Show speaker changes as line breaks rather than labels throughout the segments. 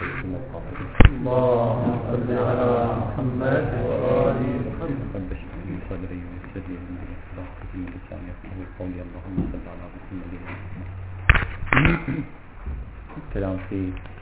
اللهم صل على محمد وآل محمد. بشر صدري ويسر لي أمري واحلل من لساني يفقهوا قولي. اللهم صل على محمد وآل محمد. كلام في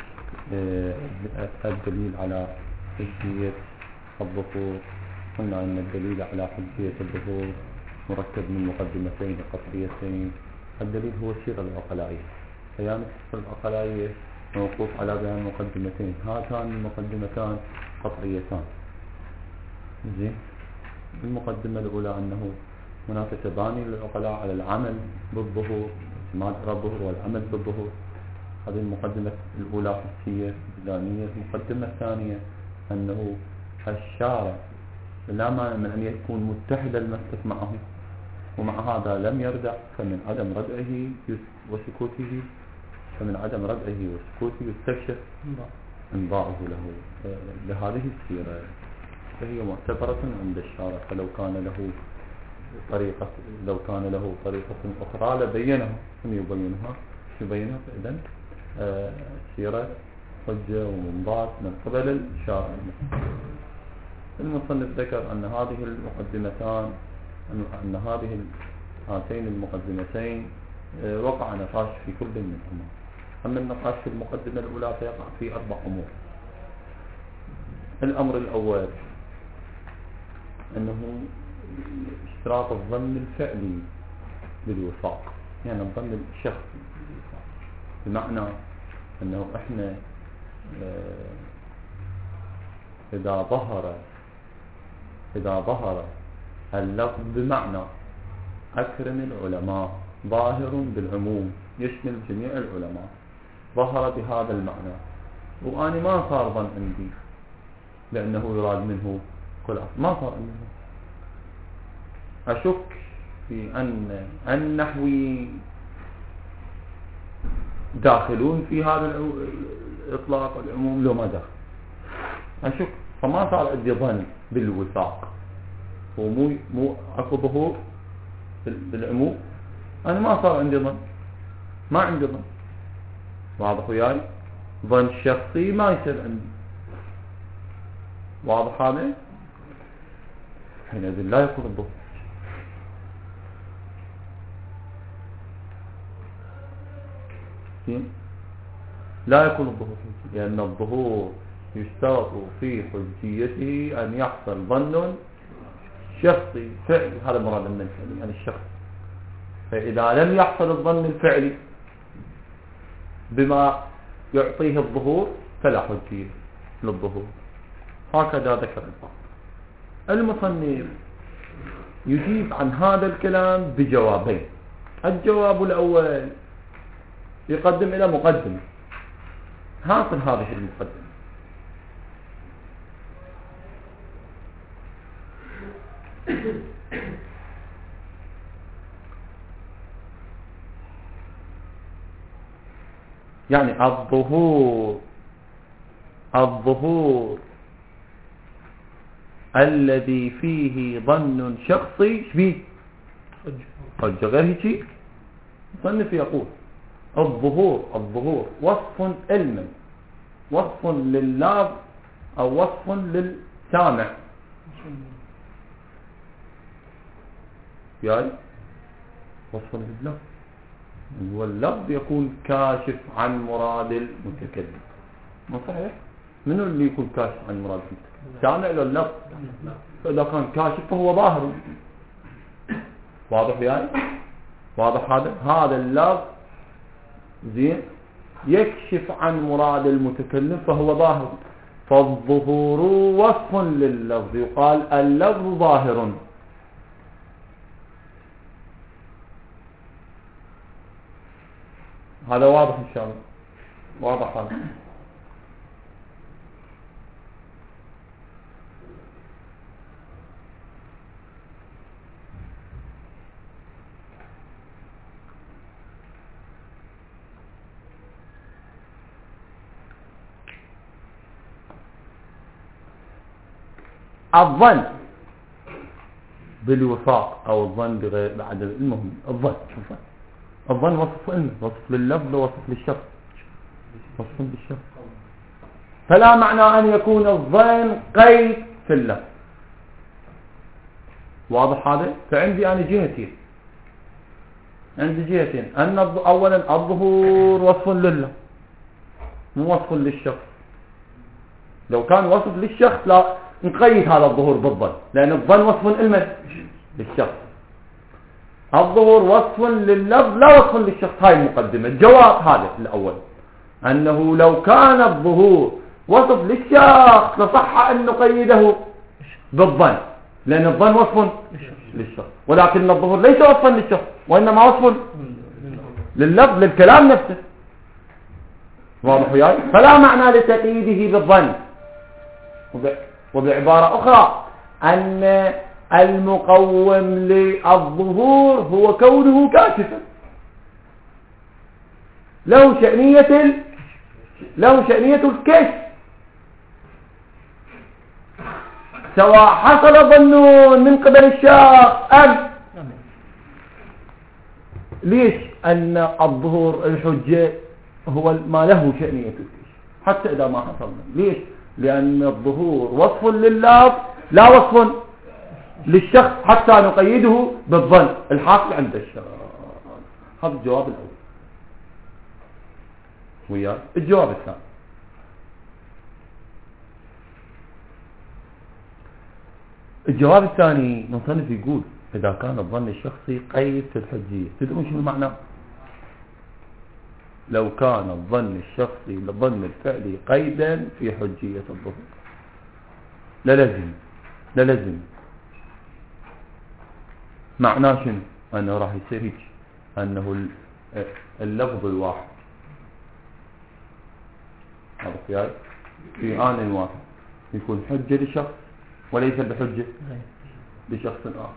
الدليل على حجية الظهور. قلنا أن الدليل على حجية الظهور مركب من مقدمتين قطعيتين. الدليل هو السيرة العقلائية. بيان السيرة العقلائية موقوف على بيان مقدمتين، هاتان المقدمتان قطعيتان. زين. المقدمة الأولى أنه هناك تباني للعقلاء على العمل بالظهور، اعتماد على الظهور والعمل بالظهور. هذه المقدمة الأولى حسية وجدانية. المقدمة الثانية أنه الشارع لا مانع من أن يكون متحد المسلك معه، ومع هذا لم يردع، فمن عدم ردعه وسكوته يستكشف انباعه له لهذه السيرة، فهي معتبرة عند الشارع. فلو كان له طريقة أخرى لبينها، يبينها فإذن سيرة حجة ومنضات من قبل الشارع. المصنف ذكر أن هاتين المقدمتين وقع نقاش في كل منهما. أما النقاش في المقدمة الأولى فيقع في 4 أمور. الأمر الأول أنه اشتراط الظن الفعلي بالوفاق، يعني الظن الشخصي، بمعنى أنه إحنا إذا ظهر اللفظ بمعنى أكرم العلماء ظاهر بالعموم يشمل جميع العلماء، ظهر بهذا المعنى، وأنا ما صار ظن عندي لأنه يراد منه كل ما صار عندي، أشك في أن النحوي داخلون في هذا الإطلاق والعموم لو ما داخل، أشك. فما صار عندي ظن بالوثاق، ومو أكو ظهور بالعموم، أنا ما صار عندي ظن، ما عندي ظن. واضح وياي؟ ظن شخصي ما يصير عندي. واضح هذا؟ حينئذ لا يكون الظهور. لا يكون الظهور، لأن الظهور يشترط في حجيته أن يحصل ظن شخصي فعلي، هذا مراد من الفعلي يعني الشخص. فإذا لم يحصل الظن الفعلي بما يعطيه الظهور فلا حجية للظهور. هكذا ذكر البعض. المصنف يجيب عن هذا الكلام بجوابين. الجواب الأول يقدم إلى مقدمة، هاصل هذه المقدمة. يعني الظهور الذي فيه ظن شخصي شبيه حجة، غير هيك مصنف يقول الظهور وصف علمي، وصف لللفظ أو وصف للسامع، يعني وصف لللفظ، واللفظ يكون كاشف عن مراد المتكلم. ما صحيح؟ منو اللي يكون كاشف عن مراد المتكلم؟ السامع ولا اللفظ؟ فإذا كان كاشف فهو ظاهر. واضح يعني؟ واضح هذا اللفظ زين يكشف عن مراد المتكلم فهو ظاهر. فالظهور وصف لللفظ، يقال اللفظ ظاهر. هذا واضح إن شاء الله. واضح هذا. الظن بالوفاق أو الظن بغير بعد، المهم الظن وصف علمي، وصف لللفظ وصف للشخص، وصف للشخص. فلا معنى أن يكون الظن قيد في اللفظ. واضح هذا؟ فعندي أنا جهتين، عندي جهتين، أن أولا الظهور وصف لله مو وصف للشخص. لو كان وصف للشخص لا نقيد هذا الظهور بالظن، لأن الظن وصف للشخص. الظهور وصف لللفظ لا وصف للشخص. هاي المقدمة. الجواب هذا الأول، أنه لو كان الظهور وصف للشخص لصح أن نقيده بالظن، لأن الظن وصف للشخص، ولكن الظهور ليس وصفا للشخص وإنما وصف لللفظ للكلام نفسه. واضح وياي؟ فلا معنى لتقييده بالظن. وبعبارة أخرى أن المقوم للظهور هو كونه كاشفا، له شأنية الكشف، سواء حصل ظن من قبل الشخص أم. ليش؟ أن الظهور الحجة هو ما له شأنية الكشف حتى إذا ما حصل. ليش؟ لأن الظهور وصف لله لا وصف للشخص حتى نقيده بالظن الحاصل عند الشخص. هذا الجواب الأول. وياه الجواب الثاني، الجواب الثاني مصنف يقول إذا كان الظن الشخصي قيد في الحجية، تدرون شنو معناه؟ لو كان الظن الشخصي للظن الفعلي قيدا في حجية الظهور للزم معناه شنو؟ أنه راح يصير هيك، أنه اللفظ الواحد هذا في آن واحد يكون حجة لشخص وليس بحجة لشخص آخر.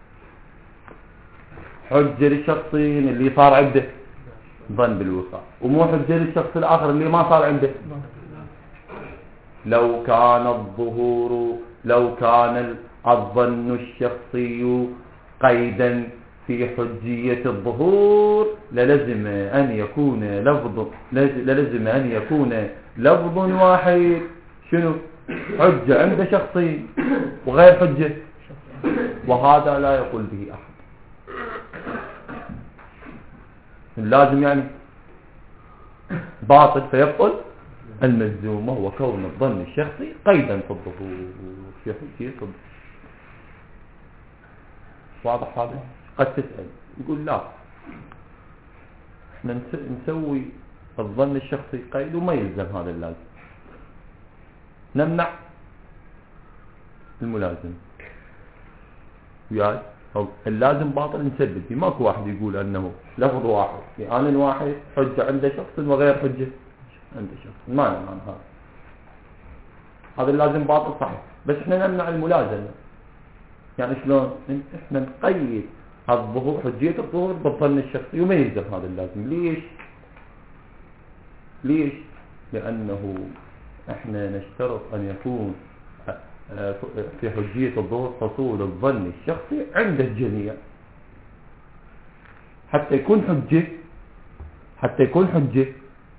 حجة للشخصين اللي صار عنده ظن بالوقوع، ومو حجة للشخص الآخر اللي ما صار عنده. لو كان الظن الشخصي قيدا في حجية الظهور للزم أن يكون لفظ واحد شنو؟ حجة عند شخصين وغير حجة، وهذا لا يقول به أحد. اللازم يعني باطل فيبطل الملزوم، وهو كون الظن الشخصي قيدا في الظهور في حجية الظهور. واضح هذا؟ قد تسأل يقول لا احنا نسوي الظن الشخصي قيد وما يلزم هذا اللازم، نمنع الملازم. وياي اللازم باطل نسدد فيه. ماكو واحد يقول انه لفظ واحد في آن واحد حجة عند شخص وغير حجة عند شخص، ما نعم هذا اللازم باطل صحيح، بس احنا نمنع الملازمة. يعني شلون؟ احنا نقيد الظهور حجية الظهور بالظن الشخصي وما يلزم هذا اللازم. ليش؟ لأنه احنا نشترط أن يكون في حجية الظهور حصول الظن الشخصي عند الجميع حتى يكون حجة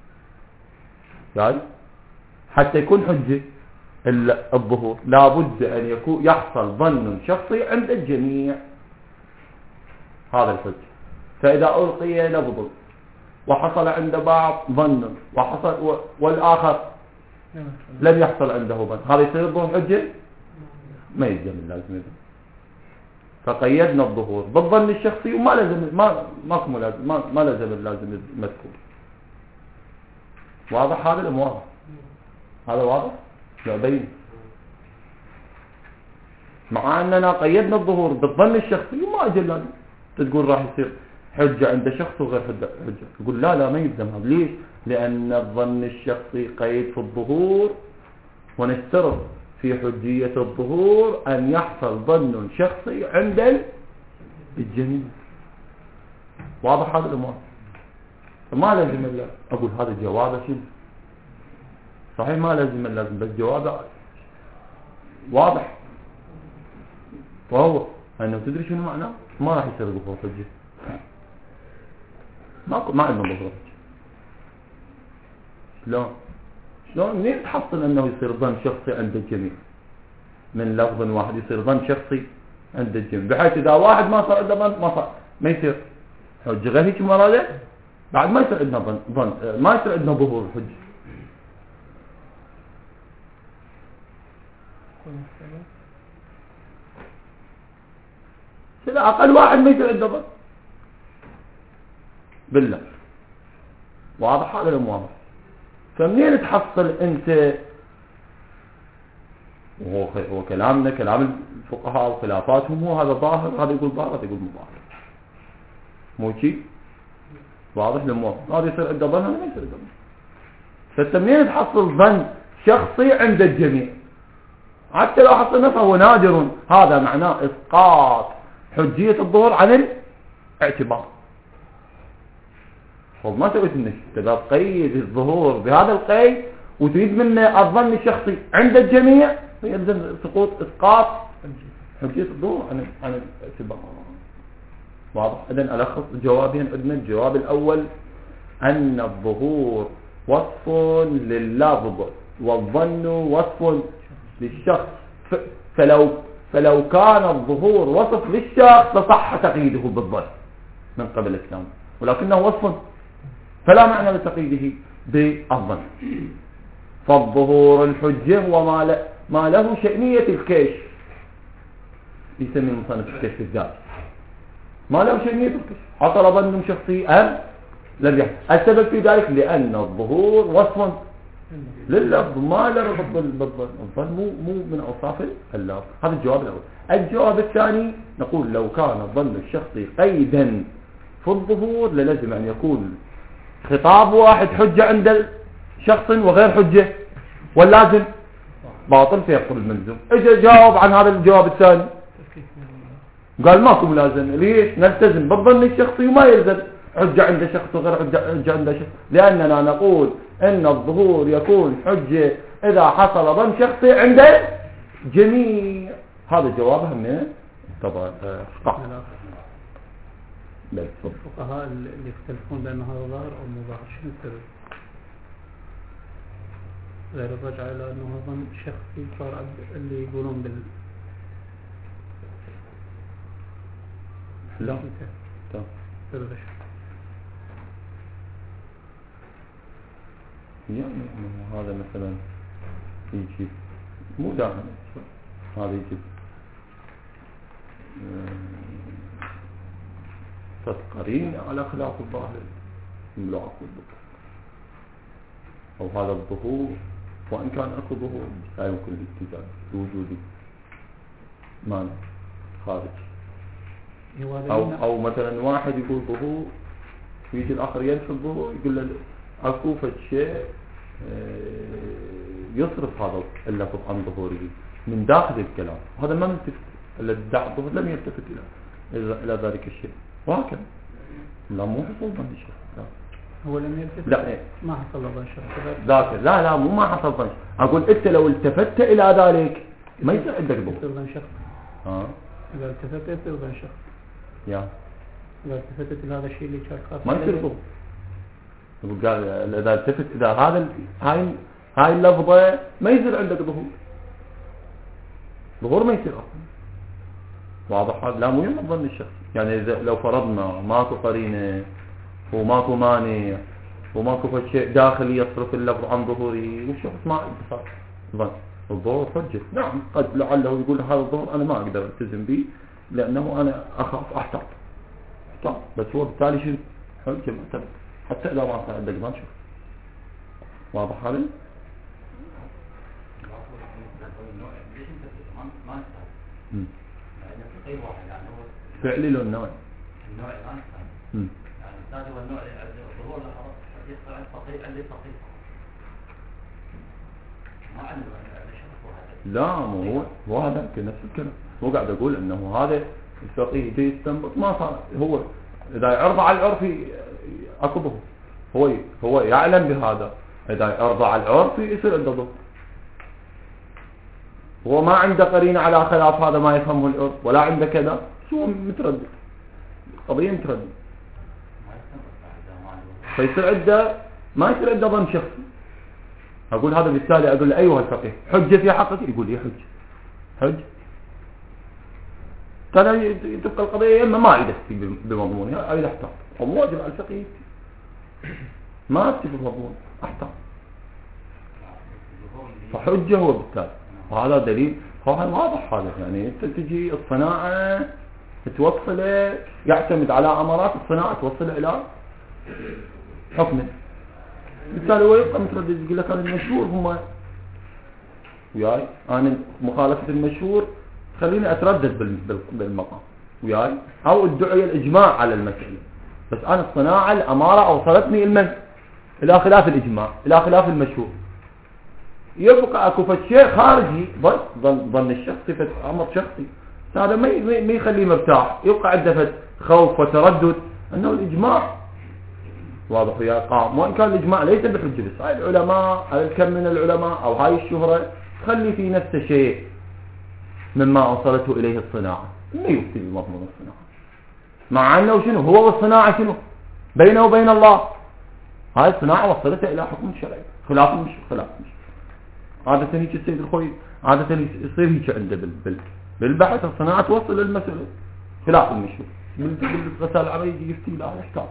يعني حتى يكون حجة الظهور لابد أن يحصل ظن شخصي عند الجميع. هذا الحجة. فإذا ألقي لفظ وحصل عند بعض ظن وحصل والآخر لم يحصل عنده ظن، هذا يصير ظهور حجة؟ ما يلزم اللازم إذن. فقيدنا الظهور بالظن الشخصي وما لازم ما لازم اللازم المذكور. واضح هذا الأم؟ واضح هذا؟ واضح؟ لا بين، مع أننا قيدنا الظهور بالظن الشخصي وما أجل لازم تقول راح يصير حجة عند شخص وغير حجة. يقول لا ما يلزم هذا. ليش؟ لأن الظن الشخصي قيد في الظهور، ونشترط في حجية الظهور أن يحصل ظن شخصي عند الجميع. واضح هذا الأمر؟ فما لازم اللازم. أقول هذا جوابه شنو؟ صحيح ما لازم اللازم، بس جوابه واضح، وهو أنه تدري شنو معناه؟ ما راح يصير ظهور حجة. ما عندنا ظهور حجة. شلون؟ شلون منين تحصل أنه يصير ظن شخصي عند الجميع؟ من لفظ واحد يصير ظن شخصي عند الجميع، بحيث إذا واحد ما صار عنده ظن ما يصير حجة. غير هيك مرادة بعد ما يصير عندنا ظن، ما يصير عندنا ظهور الحجة. لا أقل واحد ما يصير عنده ظن بالله. واضح هذا المواضح؟ فمنين تحصل أنت؟ وهو كلامنا كلام الفقهاء وخلافاتهم هو هذا ظاهر، هذا يقول ظاهر، هذا يقول مو ظاهر، مو شيء واضح للموضوع. هذا يصير عنده ظن، هذا ما يصير عنده ظن. فأنت منين تحصل ظن شخصي عند الجميع؟ حتى لو حصلنا فهو نادر، هذا معناه إسقاط حجية الظهور عن الاعتبار. ما سويت النشي، إذا تقيد الظهور بهذا القيد وتريد منه الظن الشخصي عند الجميع فيلزم إسقاط حجية الظهور عن الاعتبار. واضح؟ إذن ألخص جوابين عندنا. الجواب الأول أن الظهور وصف لللفظ والظن وصف للشخص، فلو كان الظهور وصف للشخص لصح تقييده بالظن من قبل الإسلام، ولكنه وصف فلا معنى لتقييده بالظن. فالظهور الحجة هو ما له شأنية الكشف، يسمي المصنف الكشف الذاتي، ما له شأنية الكشف، حصل ظن شخصي أم لم يحصل. السبب في ذلك لأن الظهور وصف لللفظ ما له ربط بالظن، الظن مو من أوصاف اللفظ. هذا الجواب الأول. الجواب الثاني نقول لو كان الظن الشخصي قيدا في الظهور للزم أن يكون خطاب واحد حجة عند شخص وغير حجة، واللازم باطل فيبطل الملزوم. اجى جاوب عن هذا الجواب الثاني قال ماكو ملازم. ليش؟ نلتزم بالظن الشخصي وما يلزم حجة عند شخص وغير حجة عند شخص، لأننا نقول ان الظهور يكون حجة إذا حصل ظن شخصي عند جميع. هذا جوابها من طبعا
الفقهاء اللي يختلفون بأن هذا ظاهر أو مو ظاهر شنو السبب؟ غير الرجعة إلى أنه ظن شخصي صار اللي يقولون
لا
سبب
يعني هذا مثلا يجيب مو دائما، هذا يجيب قرين على خلاف الظاهر الملاحظ بالذكر، أو هذا الظهور وإن كان أكو ظهور لا يمكن الاحتجاج بوجود مانع خارج. أو مثلا واحد يقول ظهور ويجي الآخر ينفي الظهور يقول له أكو شيء يصرف هذا اللفظ عن ظهوره من داخل الكلام، هذا ما ملتفت. الذي ادعى الظهور لم يلتفت إلى ذلك الشيء، وهكذا. لا مو حصل ظن الشخص،
هو لم يلتفت،
لا
ما حصل ظن الشخص
ذاك. لا مو ما حصل ظن. أقول أنت لو التفت إلى ذلك ما يصير عندك ظهور.
يصير ظن شخص. إذا التفت يصير ظن شخص. إذا التفتت إلى هذا الشيء اللي كان خاص
ما يصير ظهور. قال إذا التفت إلى هذا هاي اللفظة ما يصير عندك ظهور ما يصير أصلا. واضح هذا؟ لا مو يوم ظن الشخص. يعني إذا لو فرضنا ماكو قرينة وماكو مانع وماكو شيء داخلي يصرف اللفظ عن ظهوره والشخص ما عنده ظن، الظهور حجة. نعم قد لعله يقول هذا الظهور أنا ما أقدر ألتزم به لأنه أنا أخاف أحتاط، بس هو بالتالي شيء حجة معتبر حتى إذا ما صار عندك ظن شخص. واضح هذا؟ فعلي له النوع
الآن يعني الثاني هو النوع الظهور يصير عند فقيه عند فقيه ما عنده
لا مو هو هذا نفس الكلام. هو قاعد أقول أنه هذا الفقيه يجي يستنبط ما صار. هو إذا يعرض على العرف أكو ظهور، هو يعلم بهذا. إذا يعرض على العرف يصير عنده ظهور. هو ما عنده قرينة على خلاف هذا ما يفهمه العرف ولا عنده كذا، هو متردد، قضية متردد، فيصير عنده ما يصير عنده ظن شخصي. أقول هذا بالتالي أقول له أيها الفقيه حجة في حقك، يقول لي حج كان تبقى القضية إما ما يدفي بمضمونها أو يحتاط، واجب على الفقيه ما أفتي بالمضمون أحتاط، فحجة هو بالتالي. وهذا دليل واضح هذا، يعني أنت تجي الصناعة توصله يعتمد على أمارات الصناعة توصله إلى حكمه، بالتالي هو يبقى متردد يقول لك أنا المشهور هم وياي، أنا مخالفة المشهور خليني أتردد بالمقام وياي، أو ادعي الإجماع على المسألة، بس أنا الصناعة الأمارة أوصلتني إلى خلاف الإجماع إلى خلاف المشهور، يبقى أكو شيء خارجي ظن الشخص صفة أمر شخصي، هذا ما يخليه مرتاح، يبقى عنده خوف وتردد أنه الإجماع واضح ويا قام، وإن كان الإجماع ليس بحجة، بس هاي العلماء الكم من العلماء أو هاي الشهرة تخلي في نفسه شيء مما أوصلته إليه الصناعة، ما يفتي بمضمون الصناعة، مع أنه شنو هو والصناعة شنو بينه وبين الله، هاي الصناعة وصلته إلى حكم شرعي خلاف المشهور. عادة هيك السيد الخوي عادة يصير هيك عنده بالبحث الصناعة توصل المسألة خلاف المشهور، بالرسالة العربية يجي يفتي لا يحتاط،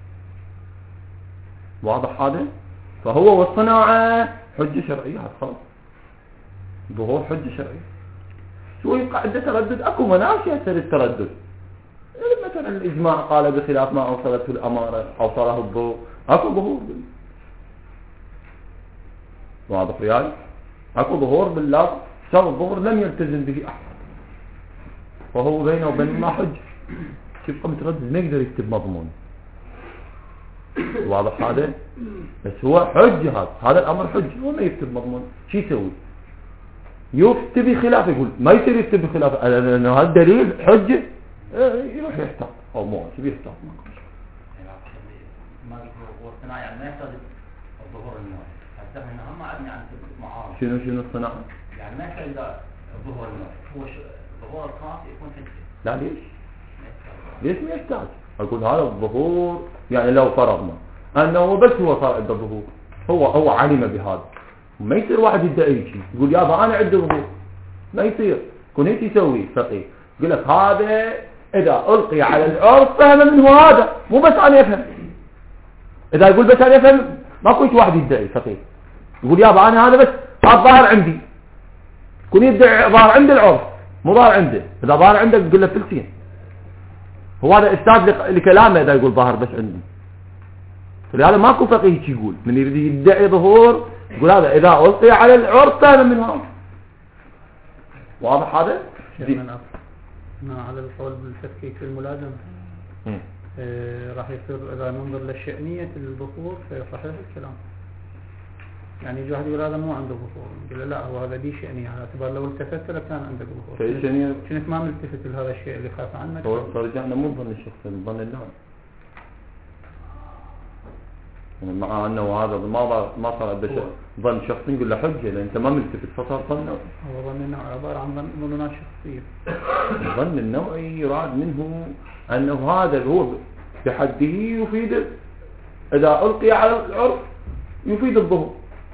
واضح هذا. فهو والصناعة حجة شرعية، هذا خلاص ظهور حجة شرعية. شو يبقى عنده تردد؟ اكو مناش يصير التردد، مثلا الإجماع قال بخلاف ما أوصلته الأمارة أوصله الظهور، اكو ظهور واضح وياي، اكو ظهور بالله، صار الظهور لم يلتزم به أحد، فهو بينه وبين الله حجة، يبقى متردد ما يقدر يكتب مضمون، واضح هذا. بس هو حجة، هذا الأمر حجة، هو ما يكتب مضمون، شو يسوي؟ يفتي بخلاف، يقول ما يصير يكتب بخلاف، لأنه هذا دليل حجة، يروح يحتاط أو مو شو يحتاط
والصناعة يعني ما يحتاج الظهور النوعي، حتى هنا هم عدني عن معارض.
شنو الصناعة؟
يعني ما يحتاج الظهور النوعي، هو الظهور الخاص يكون حجة.
لا ليش ما يحتاج؟ أقول هذا الظهور، يعني لو فرضنا أنه بس هو صار عنده ظهور، هو علم بهذا، ما يصير واحد يدعي شيء يقول يابا أنا عندي ظهور، ما يصير. كون هيك يسوي فقيه يقول لك هذا إذا ألقي على العرف فهم منه هذا، مو بس أنا يفهم. إذا يقول بس أنا يفهم ماكوش واحد يدعي فقيه يقول يابا أنا هذا بس الظاهر عندي، كون يدعي ظاهر عند العرف مو ظاهر عنده، إذا ظاهر عندك تقول له فلسين، هو هذا استاذ لكلامه إذا يقول ظاهر بس عندي. فلهذا ماكو فقيه يقول من يريد يدعي ظهور يقول هذا إذا ألقي على العرف فهم من هذا، واضح هذا؟
على القول بالتفكيك في الملازمة راح يصير إذا ننظر لشأنية الظهور في صحيح الكلام، يعني يجي واحد يقول هذا مو عنده ظهور، يقول لا هو هذا دي شأنية، على اعتبار لو التفت لكان عنده ظهور.
في شأنية
شنك ما ملتفت لهذا الشيء اللي خاف عنك.
فرجعنا مو ظن الشخص، ظن النوع، مع أنه هذا ما صار عنده ظن شخصي نقول له حجة، لأن أنت ما ملتفت فصار ظن نوعي.
هو ظن النوعي عبارة عن ظنونات شخصية.
الظن النوعي يراد منه أنه هذا هو بحده يفيد، إذا ألقي على العرف يفيد الظهور،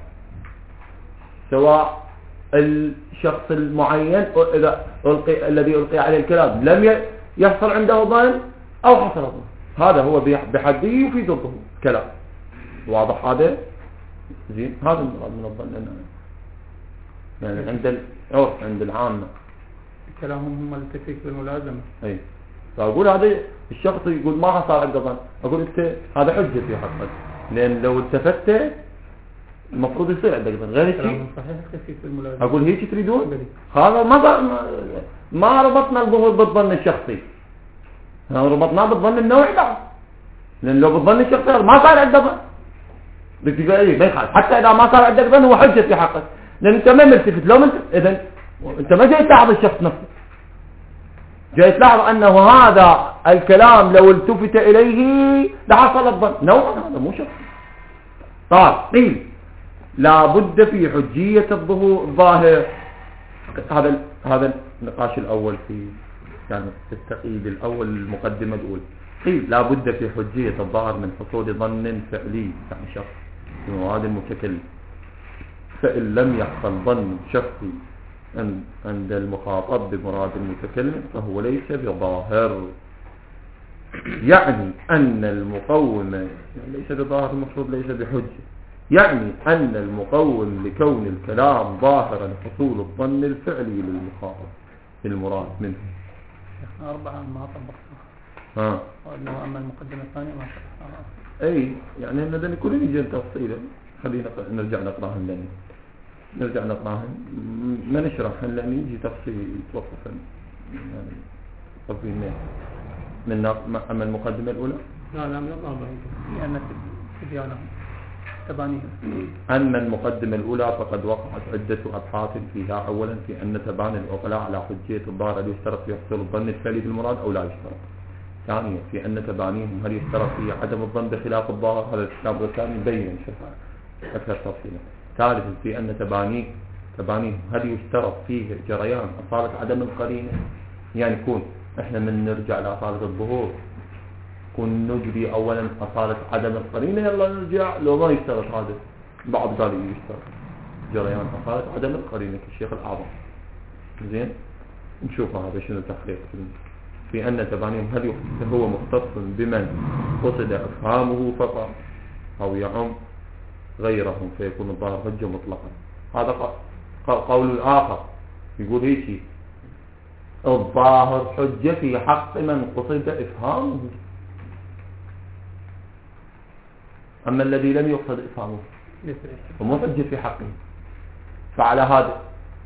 سواء الشخص المعين إذا الذي ألقي عليه الكلام لم يحصل عنده ظن أو حصل ظن، هذا هو بحده يفيد الظهور كلام، واضح هذا؟ زين، هذا المراد من الظن يعني عند العرف عند العامة
كلامهم هم التفكيك بالملازمة.
أي، فأقول هذا الشخص يقول ما صار عنده ظن، أقول أنت هذا حجة في حقك، لأن لو التفت المفروض يصير عندك ظن غير شيء.
صحيح التفكيك بالملازمة.
أقول هيك تريدون؟ هذا ما ربطنا الظهور بالظن الشخصي، ربطناه بالظن النوعي بعد، لأن لو بالظن الشخصي ما صار عنده ظن بتقولي ما يخالف، حتى إذا ما صار عندك ظن هو حجة في حقك، لأن أنت ما ملتفت، لو إذا أنت ما جاي تلاحظ الشخص نفسه، جاي تلاحظ أنه هذا الكلام لو التفت إليه لحصل الظن نوعا، هذا مو شخص. طيب قيل لا بد في حجية الظاهر، هذا النقاش الأول في يعني التقييد الأول المقدمة الأولى. قيل لا بد في حجية الظاهر من حصول ظن فعلي، يعني شخص في مواد المتكلم، فإن لم يحصل ظن شخصي عند المخاطب بمراد المتكلم فهو ليس بظاهر. يعني أن المقوم ليس بظاهر، المفروض ليس بحجة. يعني أن المقوم لكون الكلام ظاهرا حصول الظن الفعلي للمخاطب المراد منه.
4 ما طبقتها. وأنه أما المقدمة الثانية ما شرحها.
أي يعني هذا كله يجي تفصيلا. خلينا نرجع نقراهن لأني نرجع نقراهن ما نشرحهن لأني يجي تفصيل يتوقفن يعني تفصيل من أما المقدمة الأولى
لا من الأربعة لأن تبيانهم تبانيهم.
أما المقدمة الأولى فقد وقعت عدة أبحاث فيها. أولا في أن تبان العقلاء على حجية الظاهر هل يشترط في حصول الظن الفعلي بالمراد أو لا يشترط. ثانيا في أن تبانيهم هل يشترط في عدم الظن بخلاف الظاهر. هذا الكتاب الثاني مبين أكثر تفصيلا. ثالثا في أن تبانيهم هل يشترط فيه جريان أصالة عدم القرينة. يعني يكون إحنا من نرجع لأصالة الظهور كن نجري أولا أصالة عدم القرينة يلا نرجع لو ما يشترط هذا. بعض قال يشترط جريان أصالة عدم القرينة كالشيخ الأعظم. زين نشوف هذا شنو تحقيق في أن تبانيهم هل هو مختص بمن قصد إفهامه فقط أو يعم غيرهم فيكون الظاهر حجة مطلقا. هذا قول آخر يقول هيك الظاهر حجة في حق من قصد إفهامه، أما الذي لم يقصد إفهامه فمو حجة في حقه. فعلى هذا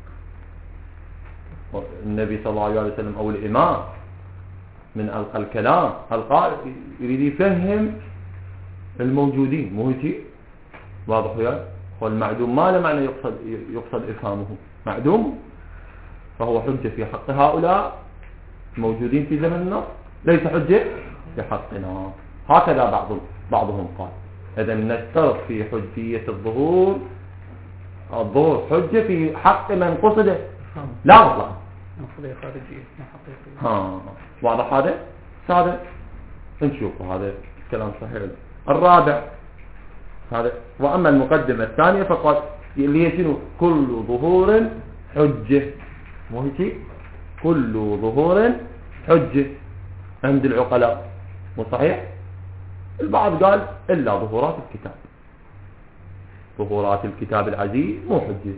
النبي صلى الله عليه وسلم أو الإمام من ألقى الكلام القائل يريد يفهم الموجودين مو هيك واضح وياه. والمعدوم ما له معنى يقصد إفهامه معدوم فهو حجة في حق هؤلاء موجودين في زمن النص ليس حجة في حقنا. هكذا بعضهم قال. إذا نشترط في حجية الظهور حجة في حق من قصده لا مطلق
قضية خارجية ما حقيقية.
واضح هذا نشوف هذا الكلام صحيح. الرابع هذا وأما المقدمة الثانية فقد اللي هي شنو كل ظهور حجة مو هيك كل ظهور حجة عند العقلاء مو صحيح. البعض قال إلا ظهورات الكتاب. ظهورات الكتاب العزيز مو حجة.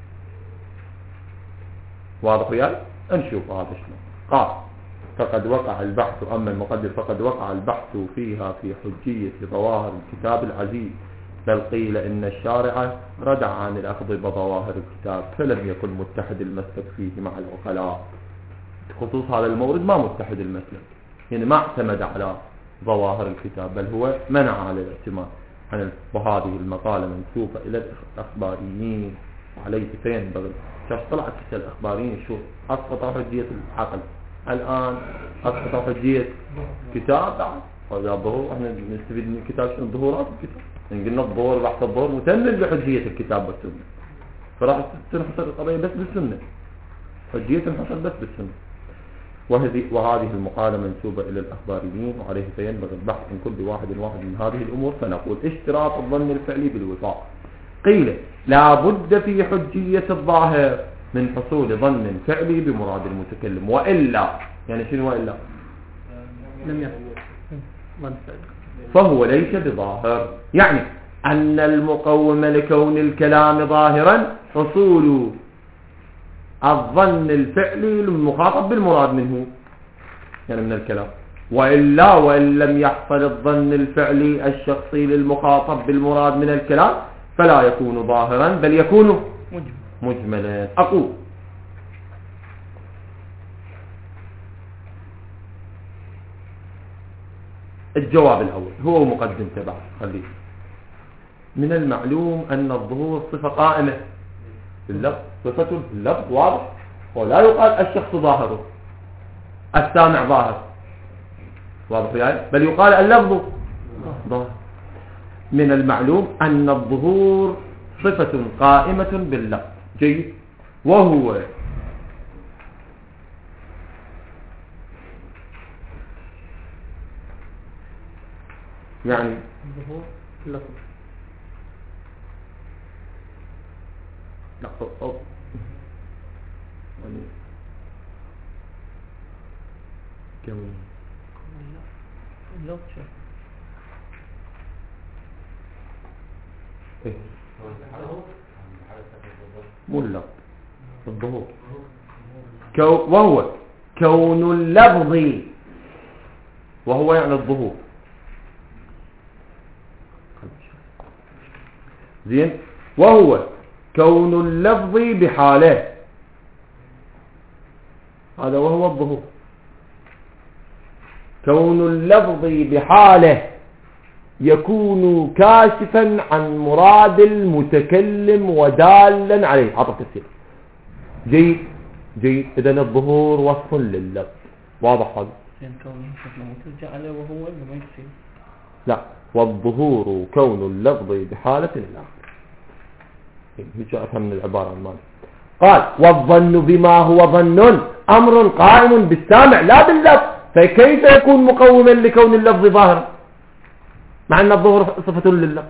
واضح وياي. نشوف هذا شنو قال. فقد وقع البحث أما المقدمة فقد وقع البحث فيها في حجية ظواهر الكتاب العزيز بل قيل إن الشارع ردع عن الأخذ بظواهر الكتاب فلم يكن متحد المسلك فيه مع العقلاء. خصوص هذا المورد ما متحد المسلك يعني ما اعتمد على ظواهر الكتاب بل هو منع على الاعتماد عن. وهذه المقالة منسوبة إلى الأخباريين وعليه فينبغي شخص طلعت الأخباريين شو أسقطوا حجية العقل الآن أسقطوا حجية كتاب بعد. وإذا الظهور احنا نستفيد من الكتاب شنو ظهورات الكتاب يعني قلنا الظهور بحث الظهور متمم بحجية الكتاب والسنة فراح تنحصر القضية بس بالسنة حجية تنحصر بس بالسنة. وهذه المقالة منسوبة إلى الأخباريين وعليه فينبغي البحث عن كل واحد من هذه الأمور. فنقول اشتراط الظن الفعلي بالوفاق. قيل لا بد في حجية الظاهر من حصول ظن فعلي بمراد المتكلم وإلا يعني شنو وإلا
لم يحصل
فهو ليس بظاهر. يعني أن المقوم لكون الكلام ظاهرا حصول الظن الفعلي للمخاطب بالمراد منه يعني من الكلام وإلا وإن لم يحصل الظن الفعلي الشخصي للمخاطب بالمراد من الكلام فلا يكون ظاهرا بل يكون مجملا. أقول الجواب الأول هو مقدم تبع خليه. من المعلوم أن الظهور صفة قائمة باللفظ صفة اللفظ واضح ولا يقال الشخص ظاهر السامع ظاهر واضح يعني بل يقال اللفظ ظاهر. من المعلوم أن الظهور صفة قائمة باللفظ جيد وهو يعني
الظهور اللفظ
لا مو اللفظ الظهور وهو كون اللفظ وهو يعني الظهور زين وهو كون اللفظ بحاله هذا وهو الظهور كون اللفظ بحاله يكون كاشفا عن مراد المتكلم ودالا عليه. عطف تفسير جيد جيد. إذن الظهور وصف لللفظ واضح هذا
جعله وهو ما يصير
لا والظهور كون اللفظ بحالة الآخر. هيك أفهم من العبارة المالية. قال والظن بما هو ظن أمر قائم بالسامع لا باللفظ فكيف يكون مقوما لكون اللفظ ظاهرا مع أن الظهور صفة لللفظ.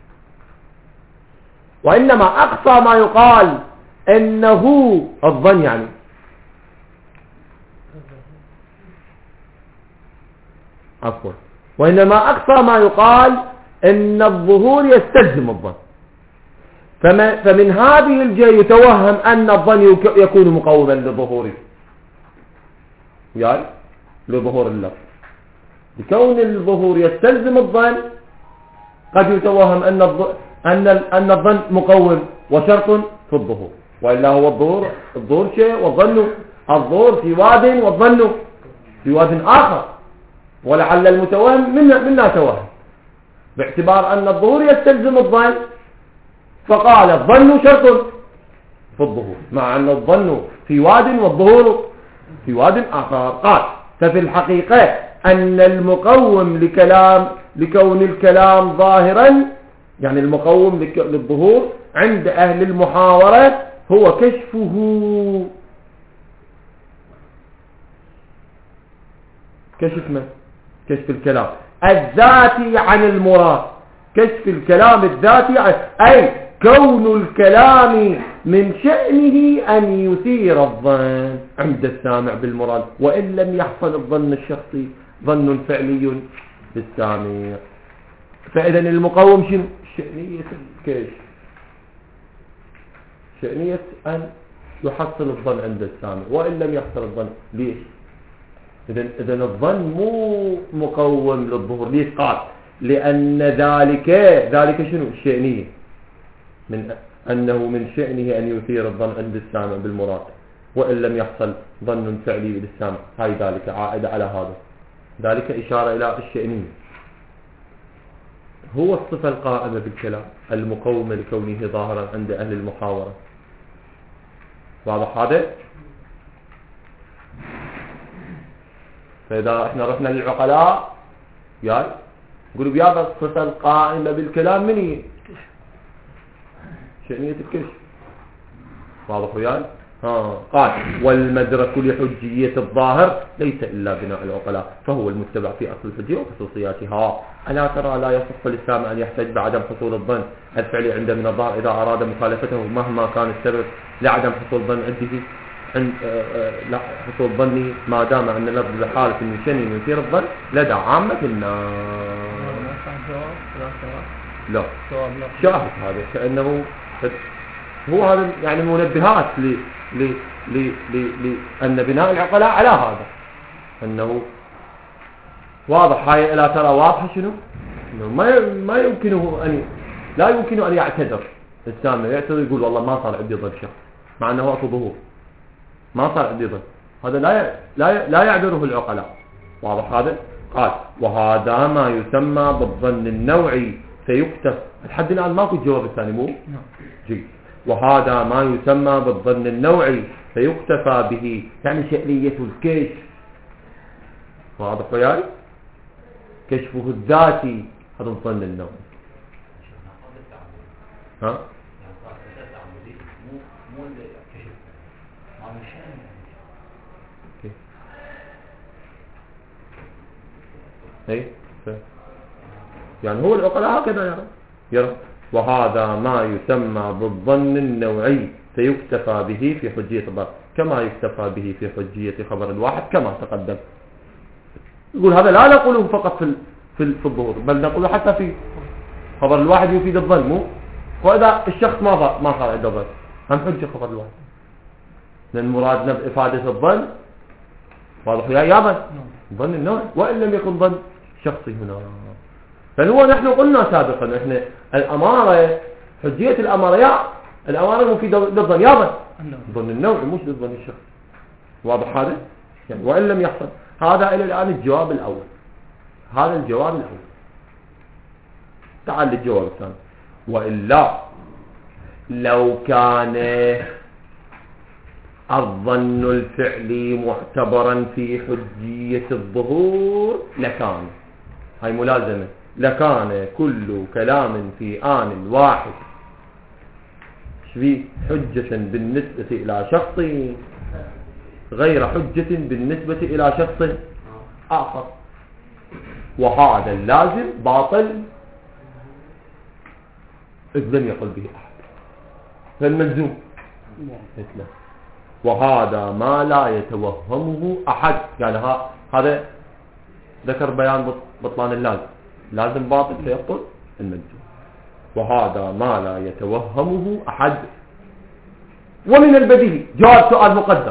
وإنما أقصى ما يقال إنه الظن يعني عفوا وإنما أقصى ما يقال إن الظهور يستلزم الظن فمن هذه الجهة يتوهم أن الظن يكون مقوما لظهوره يعني لظهور اللفظ لكون الظهور يستلزم الظن قد يتوهم أن الظن مقوم وشرط في الظهور وإلا هو الظهور شيء والظن الظهور في واد والظن في واد آخر ولعل المتوهم منا توهم باعتبار أن الظهور يستلزم الظن فقال الظن شرط في الظهور مع أن الظن في واد والظهور في واد آخر. قال ففي الحقيقة أن المقوم لكون الكلام ظاهرا يعني المقوم للظهور عند أهل المحاورة هو كشف الكلام الذاتي عن المراد كشف الكلام الذاتي أي كون الكلام من شأنه أن يثير الظن عند السامع بالمراد وإن لم يحصل الظن الشخصي ظن فعلي بالسامع. فإذا المقوم شنو؟ شأنية الكشف شأنية أن يحصل الظن عند السامع وإن لم يحصل الظن. ليش؟ إذا الظن مو مقوم للظهور. ليش؟ قال لأن ذلك شنو؟ الشأنية من أنه من شأنه أن يثير الظن عند السامع بالمراد وإن لم يحصل ظن فعلي للسامع. هاي ذلك عائدة على هذا ذلك إشارة إلى الشأنية هو الصفة القائمة بالكلام المقومة لكونه ظاهرا عند أهل المحاورة. واضح هذا؟ فإذا احنا رحنا للعقلاء يقولوا بهذا الصفة القائمة بالكلام من هي؟ شأنية الكشف. واضح وياي؟ قال والمدرك لحجية الظاهر ليس إلا بناء العقلاء فهو المتبع في أصل الحجية وخصوصياتها. ألا ترى لا يصح للسامع أن يحتج بعدم حصول الظن الفعلي عنده من الظاهر إذا أراد مخالفته مهما كان السبب لعدم حصول ظن عنده لا حصول ظنه ما دام أن اللفظ بحالة من شأنه يثير الظن لدى عامة الناس. لا شاهد هذا كأنه هو هذا يعني منبهات لأن بناء العقلاء على هذا أنه واضح. هاي لا ترى واضحة شنو أنه ما يمكنه لا يمكن أن يعتذر السامع يعتذر يقول والله ما صار عندي ظن شخص مع أنه وقت ظهور ما صار عندي ظن. هذا لا يعذره العقلاء. واضح هذا؟ قال وهذا ما يسمى بالظن النوعي فيكتف. لحد الآن ماكو الجواب الثاني مو جيد. وهذا ما يسمى بالظن النوعي فيكتفى به يعني شأنية الكشف. واضح وياي؟ كشفه الذاتي هذا الظن النوعي. ها؟ اي يعني هو العقلاء هكذا يرى وهذا ما يسمى بالظن النوعي، فيكتفى به في حجية الظن كما يكتفى به في حجية خبر الواحد كما تقدم. يقول هذا لا نقوله فقط في الظهور، بل نقوله حتى في خبر الواحد يفيد الظن. مو وإذا الشخص ما صار عنده ظن هم حجة خبر الواحد، لأن مرادنا بإفادة الظن واضح يا ظن ظن النوع، وإن لم يكن ظن شخصي هنا. فهو نحن قلنا سابقا احنا الأمارة حجية الأمارة مفيدة للظن يا ظن النوع مش للظن الشخصي. واضح هذا يعني وإن لم يحصل. هذا إلى الآن الجواب الأول، هذا الجواب الأول. تعال للجواب الثاني. وإلا لو كان الظن الفعلي معتبرا في حجية الظهور لكان، هاي ملازمة، لكان كل كلام في آن واحد حجة بالنسبة إلى شخص غير حجة بالنسبة إلى شخص آخر، وهذا اللازم باطل إذ لم يقل به أحد. فالملزوم مثله، وهذا ما لا يتوهمه أحد. يعني هذا ذكر بيان بطلان اللازم باطل فيبطل الملزوم، وهذا ما لا يتوهمه أحد. ومن البديهي جواب سؤال مقدر،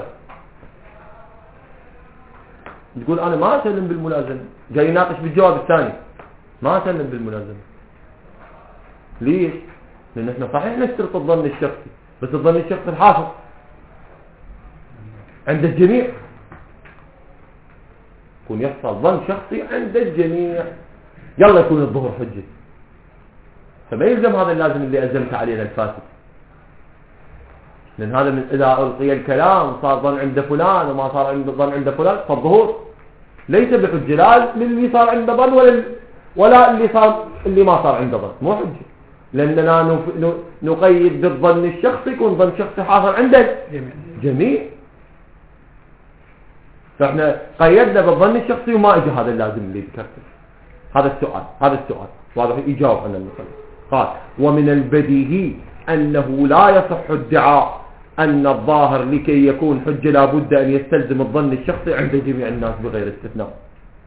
تقول أنا ما أسلم بالملازمة، جاي يناقش بالجواب الثاني ما أسلم بالملازمة. ليش؟ لأن احنا صحيح نشترط الظن الشخصي، بس الظن الشخصي الحاصل عند الجميع، يكون يحصل ظن شخصي عند الجميع يلا يكون الظهور حجة. فما يلزم هذا اللازم اللي ألزمت علينا الفاسد، لأن هذا من إذا ألقي الكلام صار ظن عند فلان وما صار عند ظن عند فلان، فالظهور ليس بحجة لا للي صار عنده ظن ولا اللي ما صار عنده ظن، مو حجة، لأننا نقيد بالظن الشخصي، يكون ظن شخصي حاصل عند جميع. فاحنا قيدنا بالظن الشخصي وما اجى هذا اللازم اللي ذكرته. هذا السؤال واضح يجاوب عن المصنف. قال ومن البديهي أنه لا يصح ادعاء أن الظاهر لكي يكون حجة لابد أن يستلزم الظن الشخصي عند جميع الناس بغير استثناء.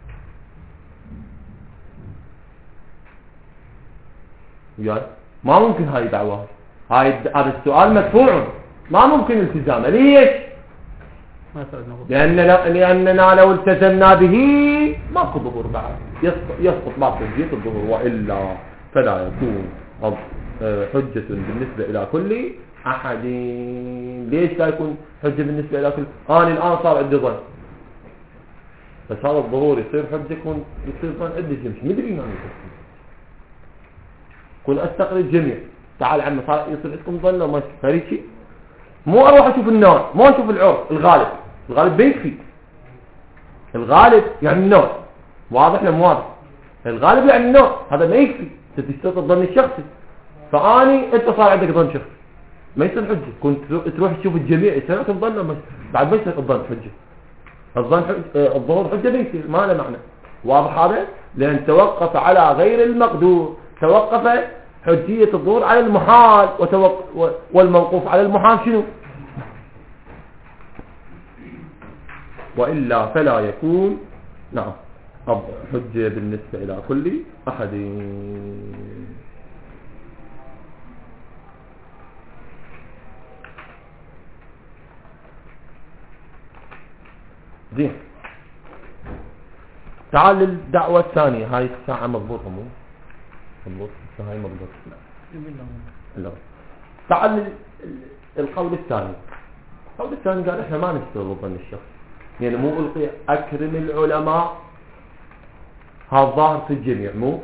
يعني ما ممكن هاي دعوة، هذا السؤال مدفوع ما ممكن التزامه. ليش؟ لأننا لو التزمنا به ماكو ظهور بعد، يسقط ما حجية الظهور، وإلا فلا يكون حجة بالنسبة إلى كل أحد. ليش لا يكون حجة بالنسبة إلى كل؟ أنا الآن صار عندي ظن، بس هذا الظهور يصير حجة، يصير ظن عندي مش مدري يعني كن أستقرد جميع. تعال عم صار يصير عندكم ظن وما فريق شيء، مو أروح أشوف النوع، مو أشوف العرف. الغالب بيكفي. الغالب يعني النوع واضح لم واضح. الغالب يعني النوع، هذا ما يكفي، تشترط الظن الشخصي. فاني انت صار عندك ظن شخصي ما يصير حجه، كنت تروح تشوف الجميع يصير الظن بعد ما يصير الظن حجه. الظهور حجه ما يصير، ما له معنى. واضح هذا؟ لان توقف على غير المقدور، توقف حجيه الظهور على المحال، والموقوف على المحال شنو؟ وإلا فلا يكون نعم حجة بالنسبة إلى كل أحد. زين، تعال للدعوة الثانية. هاي الساعة مضبوطة مو مضبوط؟ هاي مضبوط. لا تعال القول الثاني. القول الثاني قال احنا ما نشترط ظن الشخص، يعني مو ألقي أكرم العلماء هذا ظاهر في الجميع، مو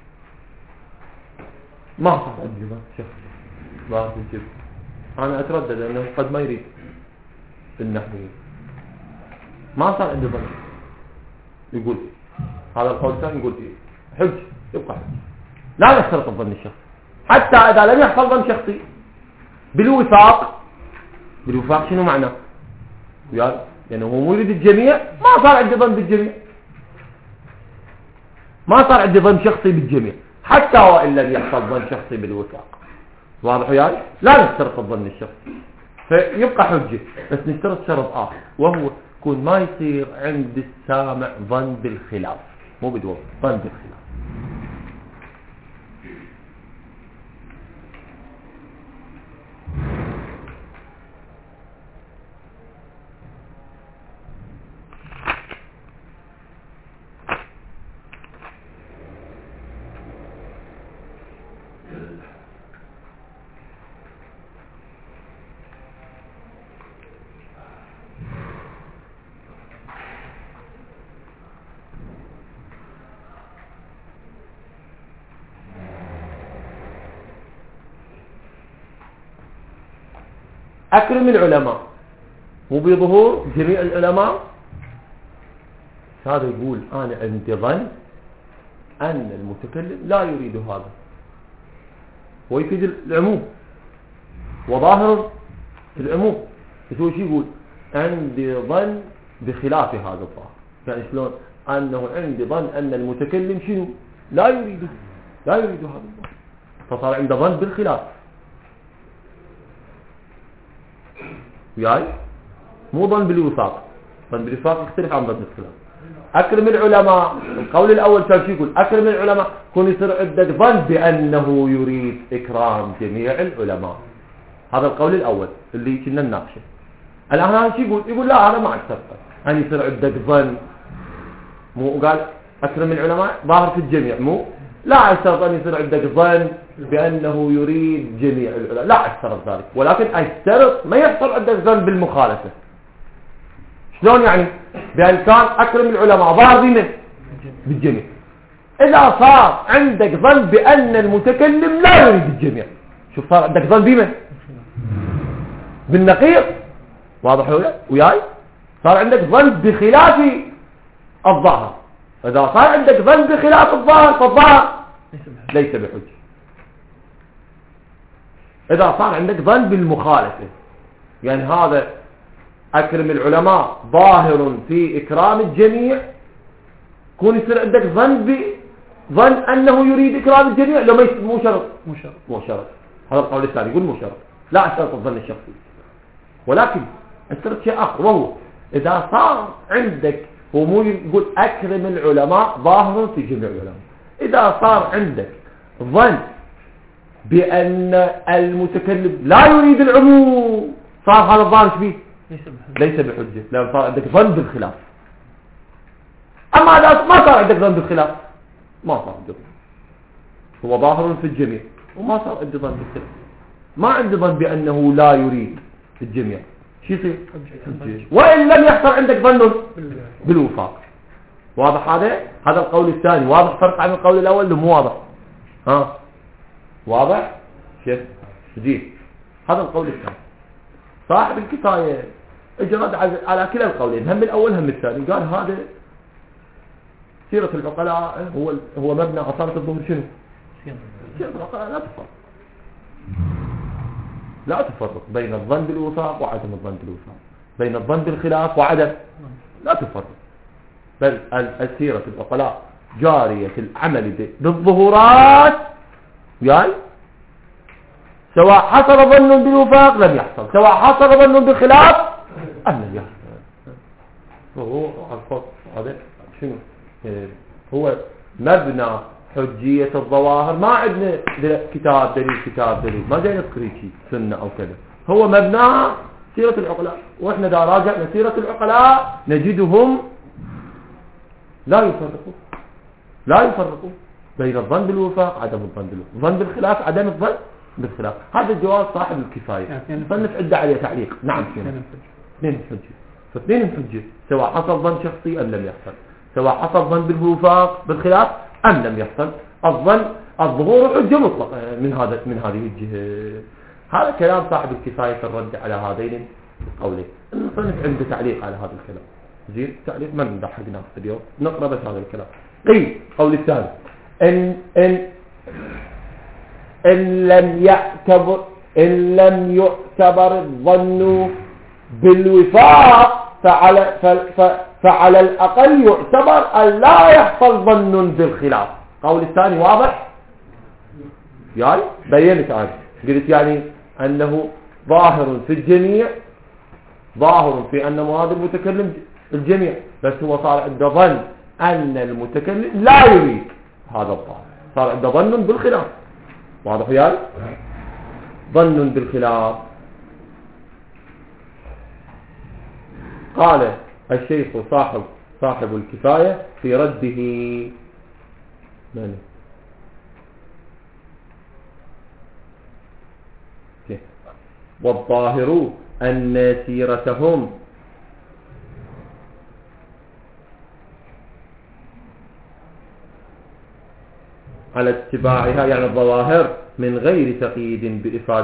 ما صار عندي ظن شخص ظاهر في الجميع. أنا أتردد أنه قد ما يريد في النحوية، ما صار عندي ظن. يقول هذا القول الثاني، يقول حج يبقى حج، لا نشترط الظن الشخصي حتى إذا لم يحصل ظن شخصي بالوفاق. شنو معناه؟ يعني هو مو يريد الجميع، ما صار عندي ظن بالجميع، ما صار عندي ظن شخصي بالجميع.
حتى وإن لم يحصل ظن شخصي بالوثاق. واضح وياي؟ لا نشترط الظن الشخصي فيبقى حجة، بس نشترط شرط آخر وهو يكون ما يصير عند السامع ظن بالخلاف، مو بدون ظن بالخلاف. أكرم العلماء مو بظهور جميع العلماء. هذا يقول أنا عندي ظن أن المتكلم لا يريد هذا، ويفيد العموم وظاهر العموم. شو يقول؟ عندي ظن بخلاف هذا الظاهر. يعني شلون؟ أنه عندي ظن أن المتكلم شنو؟ لا يريد هذا الظاهر، فصار عنده ظن بالخلاف. وياي؟ مو ظن بالوفاق، ظن بالوفاق يختلف عن ظن بالخلاف. أكرم العلماء، القول الأول كان شو يقول؟ أكرم العلماء كون يصير عندك ظن بأنه يريد إكرام جميع العلماء. هذا القول الأول اللي كنا نناقشه. الآن هذا شو يقول؟ يقول لا أنا ما أشترط أن يصير عندك ظن، مو قال أكرم العلماء ظاهر في الجميع، مو لا أشترط أن يصير عندك ظن بأنه يريد جميع العلماء، لا أشترط ذلك، ولكن أشترط ما يحصل عندك ظن بالمخالفة. شلون يعني؟ بأن كان أكرم العلماء ظاهر بمن؟ بالجميع. إذا صار عندك ظن بأن المتكلم لا يريد الجميع، شوف صار عندك ظن بمن؟ بالنقيض. واضح وياي؟ صار عندك ظن بخلاف الظاهر. إذا صار عندك ظن بخلاف الظاهر فالظاهر ليس بحجة. إذا صار عندك ظن بالمخالفة، يعني هذا أكرم العلماء ظاهر في إكرام الجميع، كون يصير عندك ظن أنه يريد إكرام الجميع، لو مو شرط. هذا القول الثاني يقول مو شرط، لا أشترط الظن الشخصي، ولكن اشترط شيء آخر وهو إذا صار عندك، هو مو يقول أكرم العلماء ظاهر في جميع العلماء، إذا صار عندك ظن بأن المتكلم لا يريد العموم، صار هذا الظاهر فيه ليس بحجة، لأن صار عندك ظن بالخلاف. أما إذا ما صار عندك ظن بالخلاف ما صار عندك، هو ظاهر في الجميع وما صار عندك ظن بالخلاف، ما عندي ظن بأنه لا يريد الجميع، شو يصير؟ وإن لم يحصل عندك ظن بالوفاق. واضح هذا القول الثاني. واضح فرق عن القول الأول اللي مو واضح؟ واضح؟ شوف جيب هذا القول الثاني. صاحب الكفاية اجرد على كلا القولين، هم الأول هم الثاني، قال هذا سيرة العقلاء هو مبنى أصالة الظهور. شنو؟ سيرة العقلاء لا تفرق بين الظن بالوفاق وعدم الظن بالوفاق، بين الظن بالخلاف وعدم، لا تفرق، بل السيرة العقلاء جارية العمل بالظهورات، يعني سواء حصل ظن بالوفاق لم يحصل، سواء حصل ظن بالخلاف أم لم يحصل. هو هذا شنو؟ هو مبنى حجية الظواهر. ما عندنا كتاب دليل، ما جاي نذكر شيء سنة أو كذا، هو مبنى سيرة العقلاء. وإحنا إذا راجعنا سيرة العقلاء نجدهم لا يفرقون بين الظن بالوفاق عدم الظن بالوفاق، الظن بالخلاف عدم الظن بالخلاف. هذا الجواب صاحب الكفاية. صنف عدة عليه تعليق. نعم اثنين حجة، فاثنين حجة سواء حصل ظن شخصي أم لم يحصل، سواء حصل ظن بالوفاق بالخلاف أم لم يحصل، الظهور حجة مطلقة من هذه الجهة. هذا كلام صاحب الكفاية في الرد على هذين القولين. الصنف عنده تعليق على هذا الكلام. زين تعليق ما ندحقناه اليوم، نقرأ بس هذا الكلام. قيل قول الثاني إن لم يعتبر الظن بالوفاق فعلى الأقل يعتبر أن لا يحصل ظن بالخلاف. قول الثاني واضح يعني بينت عنه، قلت يعني أنه ظاهر في الجميع، ظاهر في أن مراد المتكلم الجميع، بس هو صار عنده ظن أن المتكلم لا يريد هذا الظاهر، صار عنده ظن بالخلاف. واضح يعني؟ ظن بالخلاف. قال الشيخ صاحب الكفاية في رده والظاهر أن سيرتهم على اتباعها، يعني الظواهر، من غير تقييد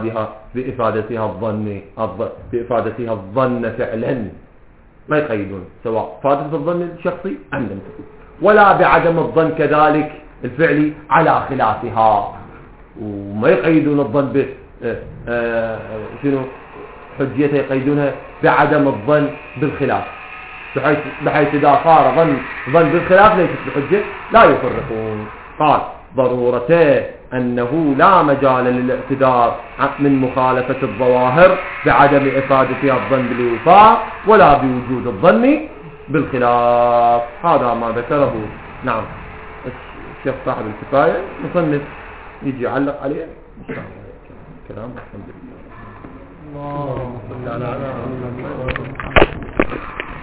بإفادتها الظن فعلا، ما يقيدون سواء فادت الظن الشخصي أم لم تكن، ولا بعدم الظن كذلك الفعلي على خلافها، وما يقيدون الظن شنو حجيته، يقيدونها بعدم الظن بالخلاف، بحيث إذا صار ظن بالخلاف ليست بحجة، لا يفرقون. قال ضرورته أنه لا مجال للاعتذار من مخالفة الظواهر بعدم إفادتها الظن بالوفاء ولا بوجود الظن بالخلاف. هذا ما ذكره نعم الشيخ صاحب الكفاية، مصنف يجي يعلق عليه إن شاء الله كلام. الحمد لله.
اللهم صل على محمد.